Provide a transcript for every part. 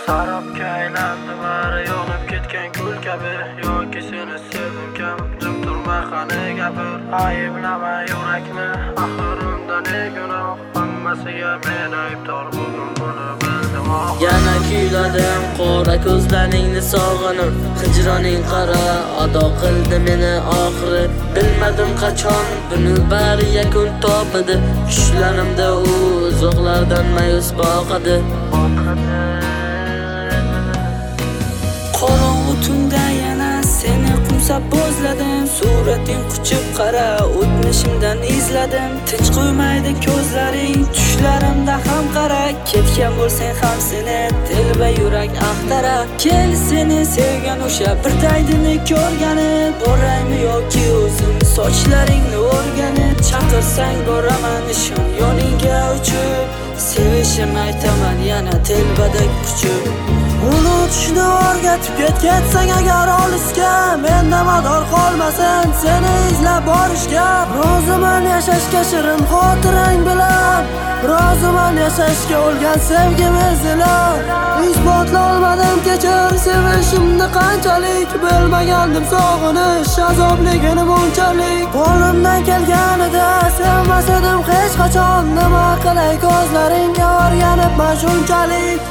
Sarobga aylandi bari yonib ketgan gul kabi. Yoki seni sevdim kam, jim turma qani gapir. Ayblama yurakni, axir unda ne gunoh. Hammasiga men aybdor bugun buni bildim. Yana kuyladim qora ko'zlaringni sog'inib, hijroning qara ado qildi meni oxiri. Bilmadim qachon buni bari yakun topadi. Tushlanimda u uzoqlardan mayus boqadi. Qorong'u tunda yana seni qumsab bo'zladim. Surating quchib qara, o'tmishimdan izladim. Tinch qo'ymaydi ko'zlaring, tushlarimda ham qara. Ketgan bo'lsang ham seni telba yurak axtara. Kel seni sevgan o'sha bir daydini ko'rgani. Boraymi yoki o'zim sochlaringni o'rganib. Chaqirsang boraman ishon yoningga uchib. Sevishim aytaman yana telbadek quchib. Unutishni o'rgatib ketsang agar olisga, menda mador qolmasin seni izlab borishga. Roziman yashashga shirin xotirang bilan, roziman yashashga o'lgan sevgimiz bilan. Isbotlolmadim kechir sevishimni qanchalik, bilmagandim sog'inish azobligini bunchalik. Qo'limdan kelganida sevmas edim hech qachon. Nima qilay ko'zlaringga o'rganibman shunchalik.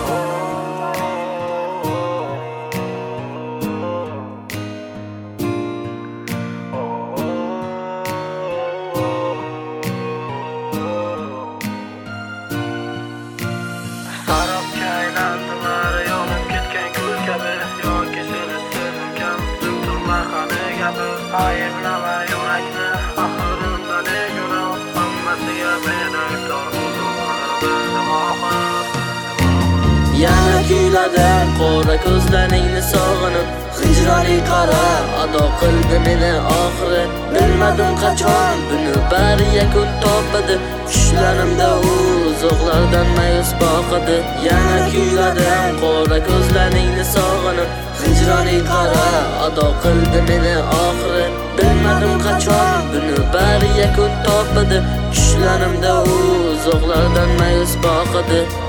Sarobga aylandi bari yonib ketgan gul kabi. Yoki seni sevdim kam, jim turma qani gapir. Ayblama yurakni, axir unda ne gunoh. Hammasiga men aybdor bugun buni bildim oxir. Yana kuyladim qora ko'zlaringni sog'inib, hijroning qara ado qildi meni oxiri. Bilmadim qachon buni bari yakun topadi. Tushlanimda u uzoqlardan mayus boqadi. Yana kuyladim qora ko'zlaringni sog'inib, hijroning qara ado qildi meni oxiri. Bilmadim qachon buni bari yakun topadi. Tushlanimda u uzoqlardan mayus boqadi.